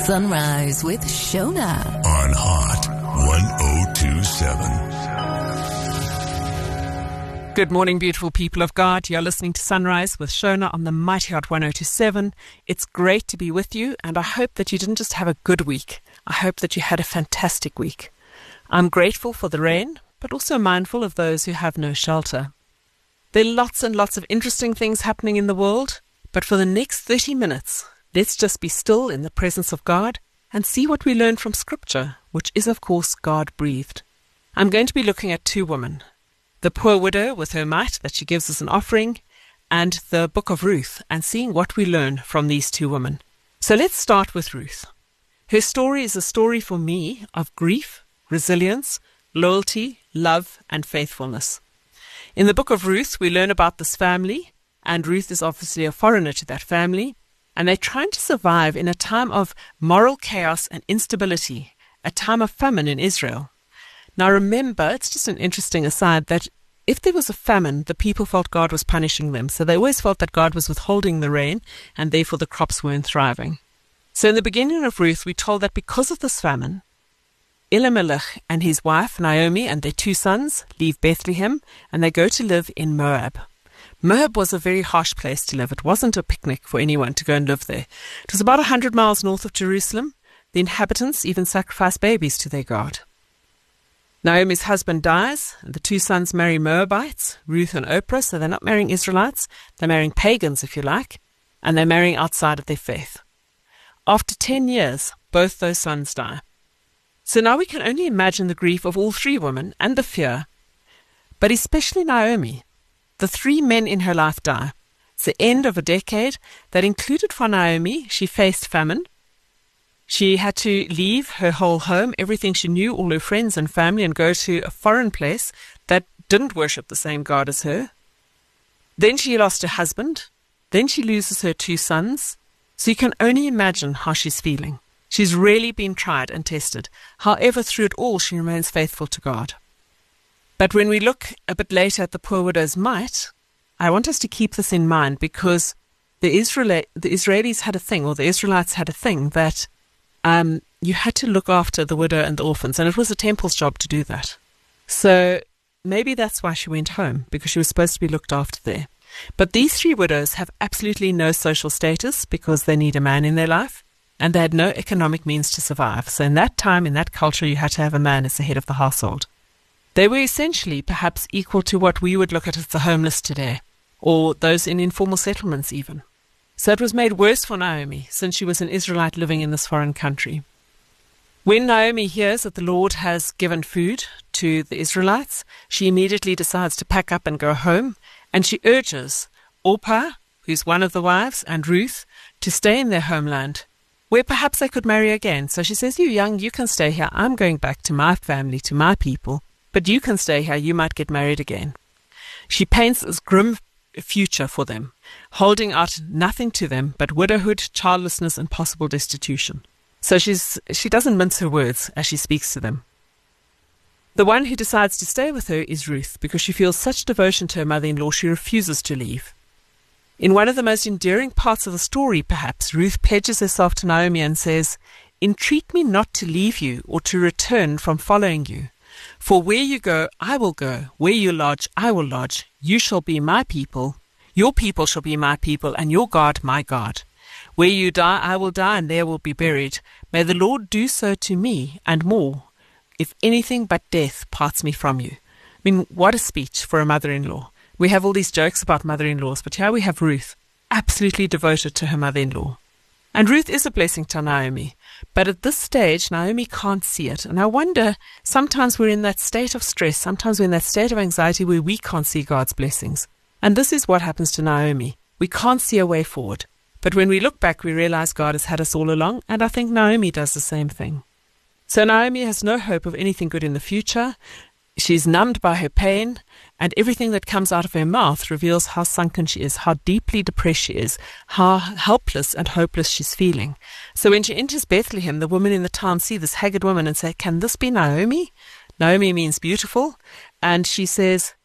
Sunrise with Shona on Hot 1027. Good morning, beautiful people of God. You're listening to Sunrise with Shona on the Mighty Hot 1027. It's great to be with you, and I hope that you didn't just have a good week. I hope that you had a fantastic week. I'm grateful for the rain, but also mindful of those who have no shelter. There are lots and lots of interesting things happening in the world, but for the next 30 minutes, let's just be still in the presence of God and see what we learn from Scripture, which is, of course, God-breathed. I'm going to be looking at two women, the poor widow with her mite that she gives as an offering, and the book of Ruth, and seeing what we learn from these two women. So let's start with Ruth. Her story is a story for me of grief, resilience, loyalty, love, and faithfulness. In the book of Ruth, we learn about this family, and Ruth is obviously a foreigner to that family, and they're trying to survive in a time of moral chaos and instability, a time of famine in Israel. Now remember, it's just an interesting aside, that if there was a famine, the people felt God was punishing them. So they always felt that God was withholding the rain, and therefore the crops weren't thriving. So in the beginning of Ruth, we're told that because of this famine, Elimelech and his wife, Naomi, and their two sons leave Bethlehem, and they go to live in Moab. Moab was a very harsh place to live. It wasn't a picnic for anyone to go and live there. It was about 100 miles north of Jerusalem. The inhabitants even sacrificed babies to their god. Naomi's husband dies, and the two sons marry Moabites, Ruth and Oprah, so they're not marrying Israelites. They're marrying pagans, if you like, and they're marrying outside of their faith. After 10 years, both those sons die. So now we can only imagine the grief of all three women and the fear, but especially Naomi. The three men in her life die. It's the end of a decade that included for Naomi. She faced famine. She had to leave her whole home, everything she knew, all her friends and family, and go to a foreign place that didn't worship the same God as her. Then she lost her husband. Then she loses her two sons. So you can only imagine how she's feeling. She's really been tried and tested. However, through it all, she remains faithful to God. But when we look a bit later at the poor widow's mite, I want us to keep this in mind, because the Israelis had a thing, or the Israelites had a thing, that you had to look after the widow and the orphans, and it was the temple's job to do that. So maybe that's why she went home, because she was supposed to be looked after there. But these three widows have absolutely no social status because they need a man in their life, and they had no economic means to survive. So in that time, in that culture, you had to have a man as the head of the household. They were essentially perhaps equal to what we would look at as the homeless today, or those in informal settlements even. So it was made worse for Naomi, since she was an Israelite living in this foreign country. When Naomi hears that the Lord has given food to the Israelites, she immediately decides to pack up and go home, and she urges Orpah, who's one of the wives, and Ruth to stay in their homeland, where perhaps they could marry again. So she says, "You young, you can stay here. I'm going back to my family, to my people. But you can stay here, you might get married again." She paints this grim future for them, holding out nothing to them but widowhood, childlessness, and possible destitution. So she doesn't mince her words as she speaks to them. The one who decides to stay with her is Ruth, because she feels such devotion to her mother-in-law she refuses to leave. In one of the most endearing parts of the story, perhaps, Ruth pledges herself to Naomi and says, "Entreat me not to leave you or to return from following you. For where you go, I will go. Where you lodge, I will lodge. You shall be my people. Your people shall be my people, and your God my God. Where you die, I will die, and there will be buried. May the Lord do so to me, and more, if anything but death parts me from you." I mean, what a speech for a mother-in-law. We have all these jokes about mother-in-laws, but here we have Ruth, absolutely devoted to her mother-in-law. And Ruth is a blessing to Naomi. But at this stage, Naomi can't see it. And I wonder, sometimes we're in that state of stress, sometimes we're in that state of anxiety where we can't see God's blessings. And this is what happens to Naomi. We can't see a way forward. But when we look back, we realize God has had us all along, and I think Naomi does the same thing. So Naomi has no hope of anything good in the future. She's numbed by her pain, and everything that comes out of her mouth reveals how sunken she is, how deeply depressed she is, how helpless and hopeless she's feeling. So when she enters Bethlehem, the women in the town see this haggard woman and say, "Can this be Naomi?" Naomi means beautiful, and she says,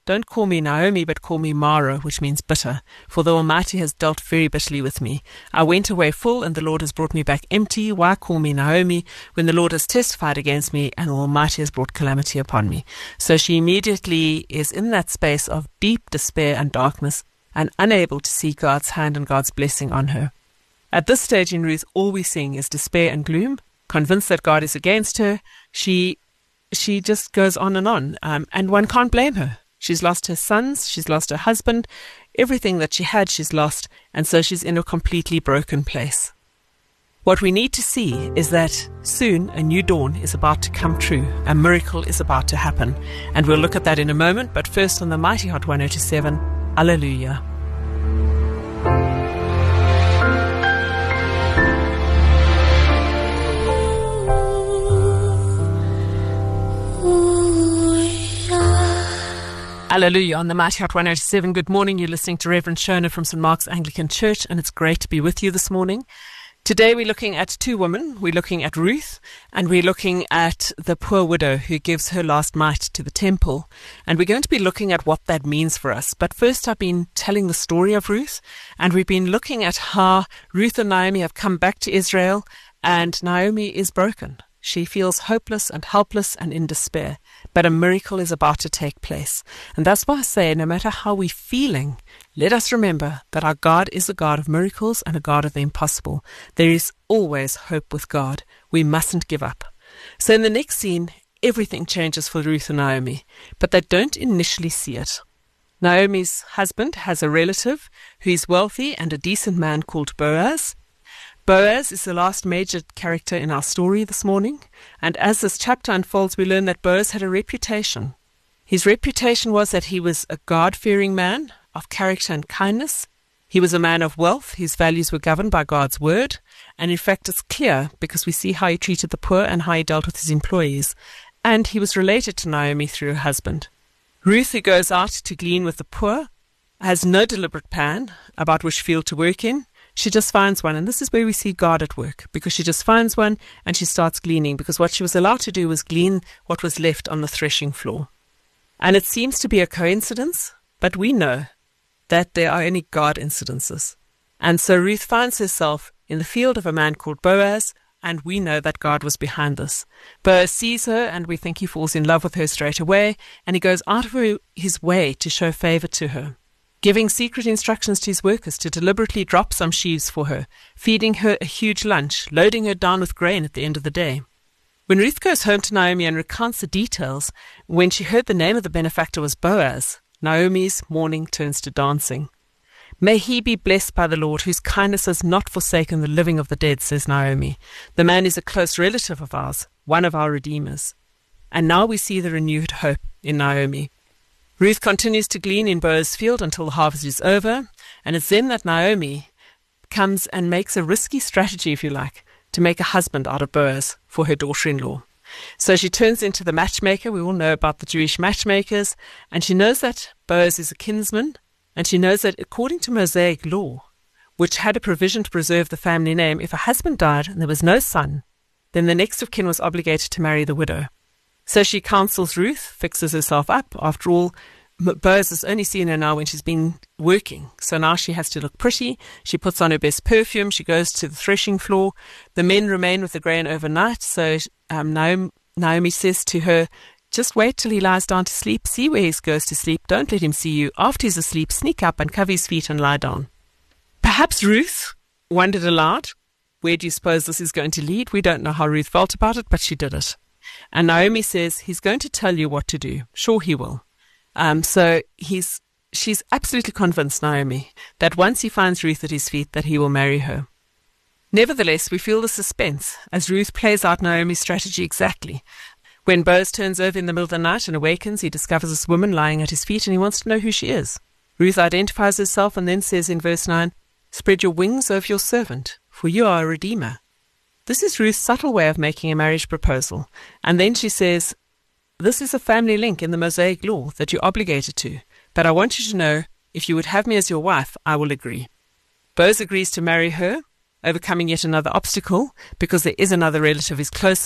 Don't call me Naomi, but call me Mara, which means bitter, for the Almighty has dealt very bitterly with me. I went away full, and the Lord has brought me back empty. Why call me Naomi, when the Lord has testified against me, and the Almighty has brought calamity upon me? So she immediately is in that space of deep despair and darkness, and unable to see God's hand and God's blessing on her. At this stage in Ruth, all we're seeing is despair and gloom. Convinced that God is against her, she just goes on, and one can't blame her. She's lost her sons, she's lost her husband, everything that she had she's lost, and so she's in a completely broken place. What we need to see is that soon a new dawn is about to come true, a miracle is about to happen, and we'll look at that in a moment, but first on the Mighty Heart 1027, Alleluia. Hallelujah on the Mighty Heart 107. Good morning. You're listening to Reverend Shona from St. Mark's Anglican Church, and it's great to be with you this morning. Today we're looking at two women. We're looking at Ruth, and we're looking at the poor widow who gives her last mite to the temple. And we're going to be looking at what that means for us. But first I've been telling the story of Ruth, and we've been looking at how Ruth and Naomi have come back to Israel, and Naomi is broken. She feels hopeless and helpless and in despair, but a miracle is about to take place. And that's why I say, no matter how we're feeling, let us remember that our God is a God of miracles and a God of the impossible. There is always hope with God. We mustn't give up. So in the next scene, everything changes for Ruth and Naomi, but they don't initially see it. Naomi's husband has a relative who is wealthy and a decent man called Boaz. Boaz is the last major character in our story this morning, and as this chapter unfolds, we learn that Boaz had a reputation. His reputation was that he was a God-fearing man of character and kindness. He was a man of wealth. His values were governed by God's word, and in fact it's clear because we see how he treated the poor and how he dealt with his employees, and he was related to Naomi through her husband. Ruth, who goes out to glean with the poor, has no deliberate plan about which field to work in. She just finds one, and this is where we see God at work, because she just finds one and she starts gleaning, because what she was allowed to do was glean what was left on the threshing floor. And it seems to be a coincidence, but we know that there are only God incidences. And so Ruth finds herself in the field of a man called Boaz, and we know that God was behind this. Boaz sees her, and we think he falls in love with her straight away, and he goes out of his way to show favor to her, giving secret instructions to his workers to deliberately drop some sheaves for her, feeding her a huge lunch, loading her down with grain at the end of the day. When Ruth goes home to Naomi and recounts the details, when she heard the name of the benefactor was Boaz, Naomi's mourning turns to dancing. May he be blessed by the Lord, whose kindness has not forsaken the living of the dead, says Naomi. The man is a close relative of ours, one of our redeemers. And now we see the renewed hope in Naomi. Ruth continues to glean in Boaz's field until the harvest is over, and it's then that Naomi comes and makes a risky strategy, if you like, to make a husband out of Boaz for her daughter-in-law. So she turns into the matchmaker. We all know about the Jewish matchmakers, and she knows that Boaz is a kinsman, and she knows that according to Mosaic law, which had a provision to preserve the family name, if a husband died and there was no son, then the next of kin was obligated to marry the widow. So she counsels Ruth, fixes herself up. After all, Boaz has only seen her now when she's been working. So now she has to look pretty. She puts on her best perfume. She goes to the threshing floor. The men remain with the grain overnight. So Naomi says to her, just wait till he lies down to sleep. See where he goes to sleep. Don't let him see you. After he's asleep, sneak up and cover his feet and lie down. Perhaps Ruth wondered aloud, where do you suppose this is going to lead? We don't know how Ruth felt about it, but she did it. And Naomi says, he's going to tell you what to do. Sure, he will. So she's absolutely convinced, Naomi, that once he finds Ruth at his feet, that he will marry her. Nevertheless, we feel the suspense as Ruth plays out Naomi's strategy exactly. When Boaz turns over in the middle of the night and awakens, he discovers this woman lying at his feet, and he wants to know who she is. Ruth identifies herself and then says in verse 9, spread your wings over your servant, for you are a redeemer. This is Ruth's subtle way of making a marriage proposal. And then she says, this is a family link in the Mosaic law that you're obligated to, but I want you to know, if you would have me as your wife, I will agree. Boaz agrees to marry her, overcoming yet another obstacle, because there is another relative who's closer,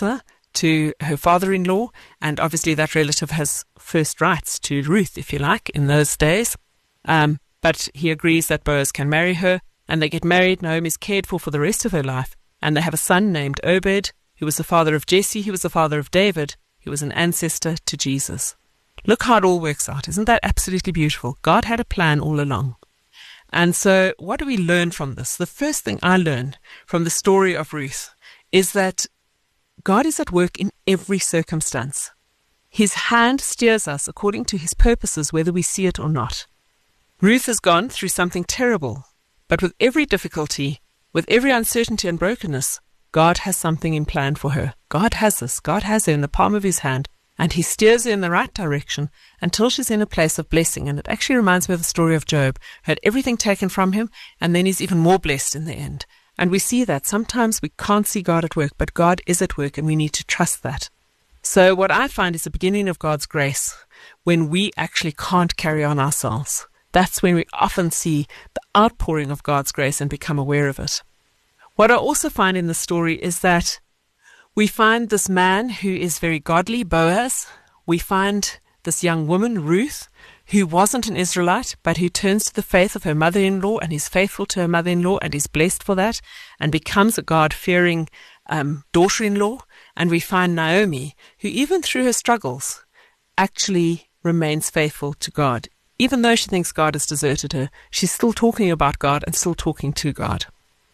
to her father-in-law, and obviously that relative has first rights to Ruth, if you like, in those days. But he agrees that Boaz can marry her, and they get married. Naomi's cared for the rest of her life, and they have a son named Obed, who was the father of Jesse, he was the father of David, who was an ancestor to Jesus. Look how it all works out. Isn't that absolutely beautiful? God had a plan all along. And so what do we learn from this? The first thing I learned from the story of Ruth is that God is at work in every circumstance. His hand steers us according to his purposes, whether we see it or not. Ruth has gone through something terrible, but with every difficulty, with every uncertainty and brokenness, God has something in plan for her. God has this. God has her in the palm of his hand, and he steers her in the right direction until she's in a place of blessing. And it actually reminds me of the story of Job, who had everything taken from him, and then he's even more blessed in the end. And we see that. Sometimes we can't see God at work, but God is at work, and we need to trust that. So what I find is the beginning of God's grace when we actually can't carry on ourselves. That's when we often see the outpouring of God's grace and become aware of it. What I also find in the story is that we find this man who is very godly, Boaz. We find this young woman, Ruth, who wasn't an Israelite, but who turns to the faith of her mother-in-law and is faithful to her mother-in-law and is blessed for that and becomes a God-fearing daughter-in-law. And we find Naomi, who even through her struggles actually remains faithful to God. Even though she thinks God has deserted her, she's still talking about God and still talking to God.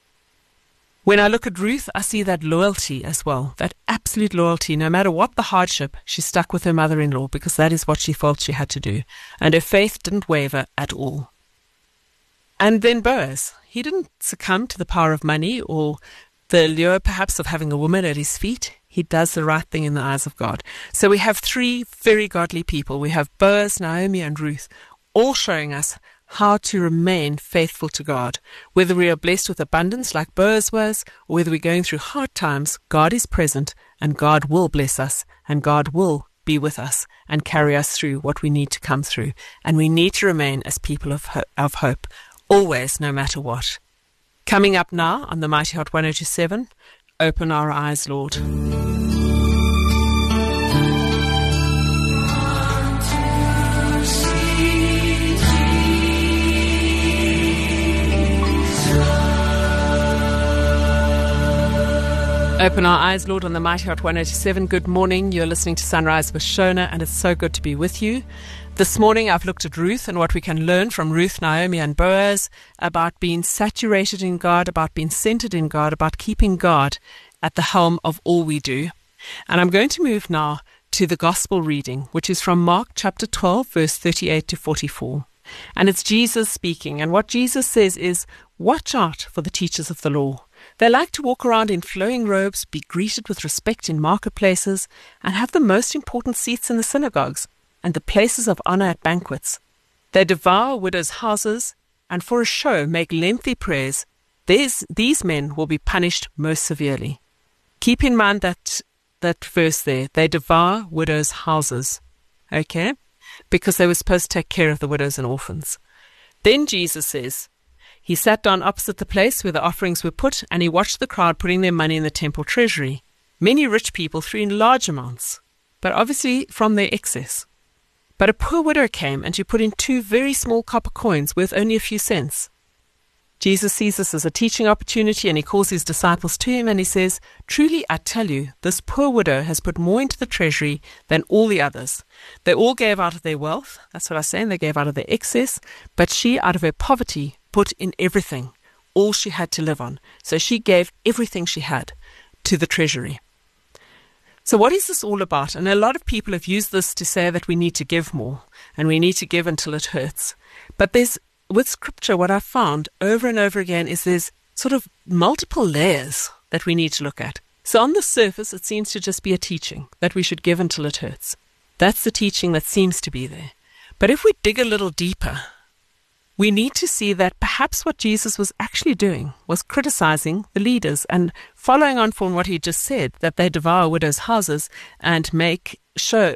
When I look at Ruth, I see that loyalty as well, that absolute loyalty. No matter what the hardship, she stuck with her mother-in-law because that is what she felt she had to do. And her faith didn't waver at all. And then Boaz, he didn't succumb to the power of money or the lure perhaps of having a woman at his feet. He does the right thing in the eyes of God. So we have three very godly people. We have Boaz, Naomi, and Ruth, all showing us how to remain faithful to God. Whether we are blessed with abundance like Boaz was, or whether we're going through hard times, God is present and God will bless us and God will be with us and carry us through what we need to come through. And we need to remain as people of hope, always, no matter what. Coming up now on the Mighty Heart 1027, Open Our Eyes, Lord. Open our eyes, Lord, on the Mighty Heart 1027. Good morning. You're listening to Sunrise with Shona, and it's so good to be with you. This morning, I've looked at Ruth and what we can learn from Ruth, Naomi, and Boaz about being saturated in God, about being centered in God, about keeping God at the helm of all we do. And I'm going to move now to the Gospel reading, which is from Mark chapter 12, verse 38 to 44. And it's Jesus speaking. And what Jesus says is, watch out for the teachers of the law. They like to walk around in flowing robes, be greeted with respect in marketplaces, and have the most important seats in the synagogues and the places of honor at banquets. They devour widows' houses, and for a show make lengthy prayers. These men will be punished most severely. Keep in mind that verse there. They devour widows' houses. Okay? Because they were supposed to take care of the widows and orphans. Then Jesus says, he sat down opposite the place where the offerings were put, and he watched the crowd putting their money in the temple treasury. Many rich people threw in large amounts, but obviously from their excess. But a poor widow came, and she put in 2 very small copper coins worth only a few cents. Jesus sees this as a teaching opportunity, and he calls his disciples to him, and he says, truly I tell you, this poor widow has put more into the treasury than all the others. They all gave out of their wealth, that's what I'm saying, they gave out of their excess, but she, out of her poverty, put in everything, all she had to live on. So she gave everything she had to the treasury. So what is this all about? And a lot of people have used this to say that we need to give more, and we need to give until it hurts. But with Scripture, what I've found over and over again is there's sort of multiple layers that we need to look at. So on the surface, it seems to just be a teaching that we should give until it hurts. That's the teaching that seems to be there. But if we dig a little deeper, we need to see that perhaps what Jesus was actually doing was criticizing the leaders and following on from what he just said, that they devour widows' houses and make show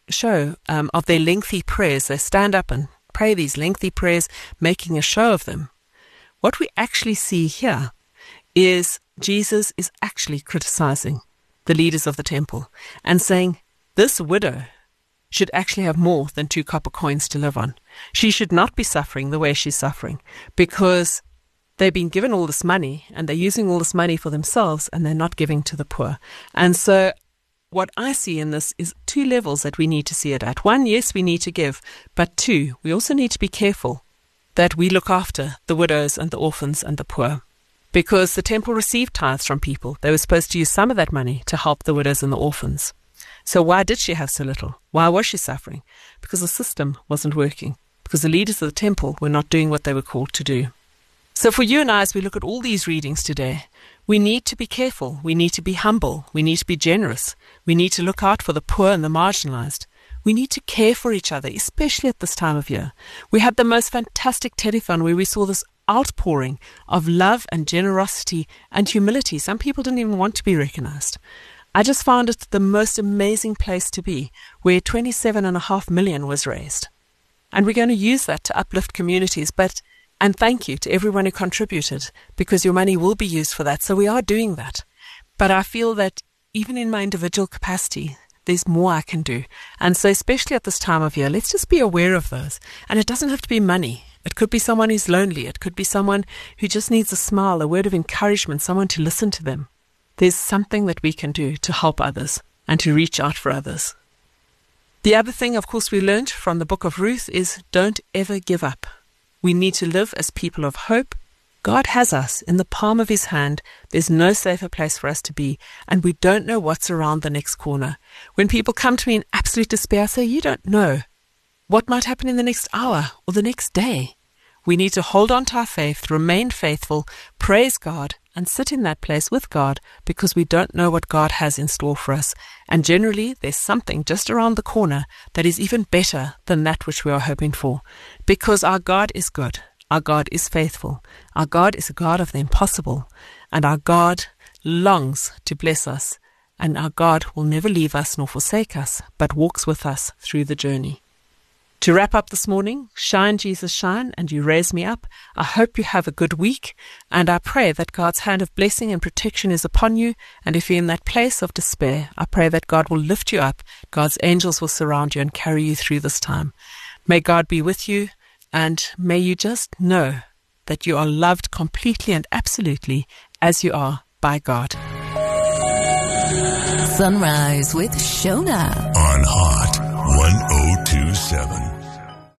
of their lengthy prayers. They stand up and pray these lengthy prayers, making a show of them. What we actually see here is Jesus is actually criticizing the leaders of the temple, and saying, this widow should actually have more than 2 copper coins to live on. She should not be suffering the way she's suffering, because they've been given all this money and they're using all this money for themselves and they're not giving to the poor. And so what I see in this is 2 levels that we need to see it at. 1, yes, we need to give, but 2, we also need to be careful that we look after the widows and the orphans and the poor. Because the temple received tithes from people. They were supposed to use some of that money to help the widows and the orphans. So why did she have so little? Why was she suffering? Because the system wasn't working. Because the leaders of the temple were not doing what they were called to do. So for you and I, as we look at all these readings today, we need to be careful. We need to be humble. We need to be generous. We need to look out for the poor and the marginalized. We need to care for each other, especially at this time of year. We had the most fantastic telethon where we saw this outpouring of love and generosity and humility. Some people didn't even want to be recognized. I just found it the most amazing place to be, where 27.5 million was raised. And we're going to use that to uplift communities. And thank you to everyone who contributed, because your money will be used for that. So we are doing that. But I feel that even in my individual capacity, there's more I can do. And so especially at this time of year, let's just be aware of those. And it doesn't have to be money. It could be someone who's lonely. It could be someone who just needs a smile, a word of encouragement, someone to listen to them. There's something that we can do to help others and to reach out for others. The other thing, of course, we learned from the book of Ruth is don't ever give up. We need to live as people of hope. God has us in the palm of his hand. There's no safer place for us to be, and we don't know what's around the next corner. When people come to me in absolute despair, I say, you don't know what might happen in the next hour or the next day. We need to hold on to our faith, remain faithful, praise God, and sit in that place with God, because we don't know what God has in store for us. And generally, there's something just around the corner that is even better than that which we are hoping for. Because our God is good. Our God is faithful. Our God is a God of the impossible. And our God longs to bless us. And our God will never leave us nor forsake us, but walks with us through the journey. To wrap up this morning, shine, Jesus, shine, and you raise me up. I hope you have a good week, and I pray that God's hand of blessing and protection is upon you. And if you're in that place of despair, I pray that God will lift you up. God's angels will surround you and carry you through this time. May God be with you, and may you just know that you are loved completely and absolutely as you are by God. Sunrise with Shona on Hot 1027.